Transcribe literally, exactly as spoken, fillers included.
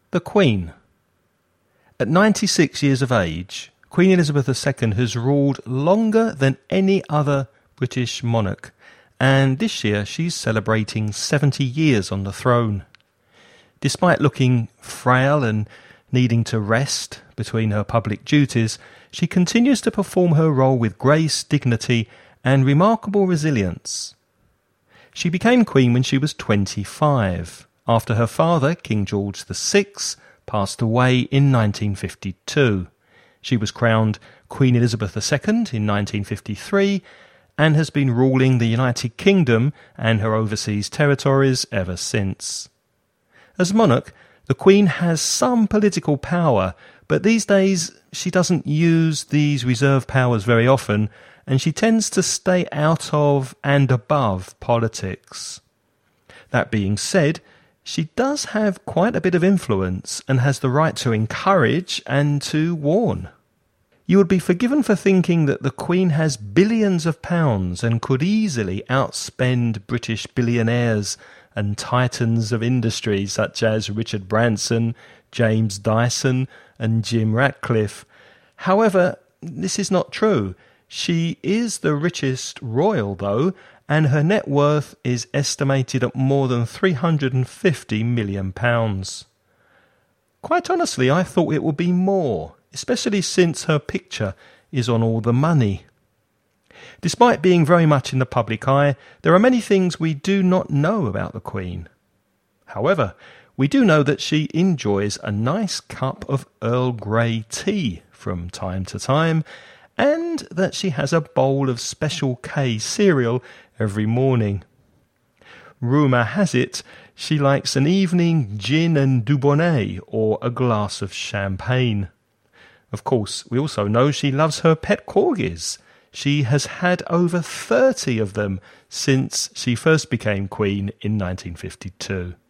The Queen. At ninety-six years of age, Queen Elizabeth the Second has ruled longer than any other British monarch, and this year she's celebrating seventy years on the throne. Despite looking frail and needing to rest between her public duties, she continues to perform her role with grace, dignity, and remarkable resilience. She became Queen when she was twenty-five, after her father, King George the Sixth, passed away in nineteen fifty-two. She was crowned Queen Elizabeth the Second in nineteen fifty-three and has been ruling the United Kingdom and her overseas territories ever since. As monarch, the Queen has some political power, but these days she doesn't use these reserved powers very often, and she tends to stay out of and above politics. That being said, she does have quite a bit of influence and has the right to encourage and to warn. You would be forgiven for thinking that the Queen has billions of pounds and could easily outspend British billionaires and titans of industry such as Richard Branson, James Dyson and Jim Ratcliffe. However, this is not true. She is the richest royal, though, and her net worth is estimated at more than three hundred fifty million pounds. Quite honestly, I thought it would be more, especially since her picture is on all the money. Despite being very much in the public eye, there are many things we do not know about the Queen. However, we do know that she enjoys a nice cup of Earl Grey tea from time to time, and that she has a bowl of Special K cereal every morning. Rumour has it she likes an evening gin and Dubonnet or a glass of champagne. Of course, we also know she loves her pet corgis. She has had over thirty of them since she first became Queen in nineteen fifty-two.